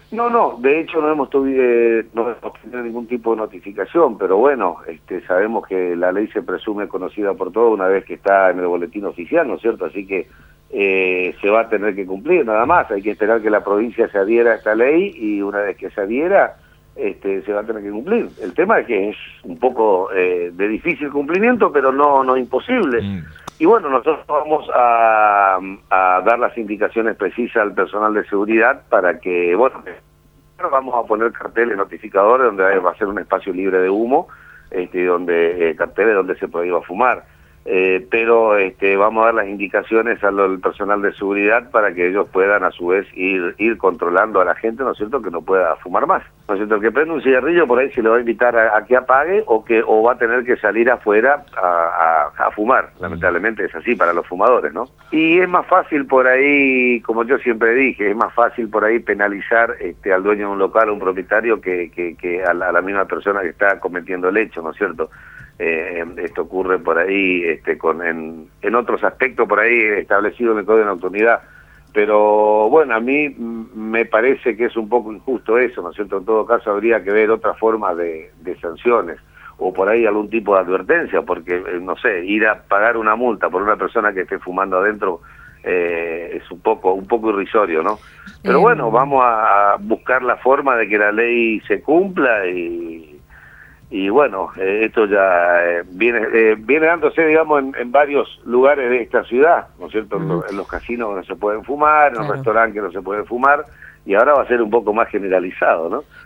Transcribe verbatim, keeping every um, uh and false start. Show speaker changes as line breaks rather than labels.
No, no, de hecho no hemos, tuvi- eh, no hemos tenido ningún tipo de notificación, pero bueno, este, sabemos que la ley se presume conocida por todos una vez que está en el boletín oficial, ¿no es cierto? Así que eh, se va a tener que cumplir, nada más. Hay que esperar que la provincia se adhiera a esta ley y una vez que se adhiera, este, se va a tener que cumplir. El tema es que es un poco eh, de difícil cumplimiento, pero no, no imposible.
Mm.
Y bueno, nosotros vamos a, a dar las indicaciones precisas al personal de seguridad para que, bueno, vamos a poner carteles notificadores donde va a ser un espacio libre de humo, este, donde eh, carteles donde se prohíba fumar. Eh, pero este, vamos a dar las indicaciones al, al personal de seguridad para que ellos puedan a su vez ir ir controlando a la gente, ¿no es cierto?, que no pueda fumar más. ¿No es cierto? El que prende un cigarrillo por ahí se le va a invitar a, a que apague o que o va a tener que salir afuera a, a, a fumar. Lamentablemente es así para los fumadores, ¿no? Y es más fácil por ahí, como yo siempre dije, es más fácil por ahí penalizar este, al dueño de un local, a un propietario, que, que, que a, la, a la misma persona que está cometiendo el hecho, ¿no es cierto? Eh, esto ocurre por ahí este, con en, en otros aspectos por ahí establecidos en el Código de Nocturnidad, pero bueno, a mí me parece que es un poco injusto eso, ¿no es cierto? En todo caso habría que ver otra forma de, de sanciones o por ahí algún tipo de advertencia, porque eh, no sé, ir a pagar una multa por una persona que esté fumando adentro eh, es un poco un poco irrisorio, ¿no? Pero eh... bueno, vamos a buscar la forma de que la ley se cumpla y Y bueno, eh, esto ya eh, viene eh, viene dándose, digamos, en, en varios lugares de esta ciudad, ¿no es cierto? Uh-huh. En los casinos no se pueden fumar, en claro. los restaurantes no se puede fumar, y ahora va a ser un poco más generalizado, ¿no?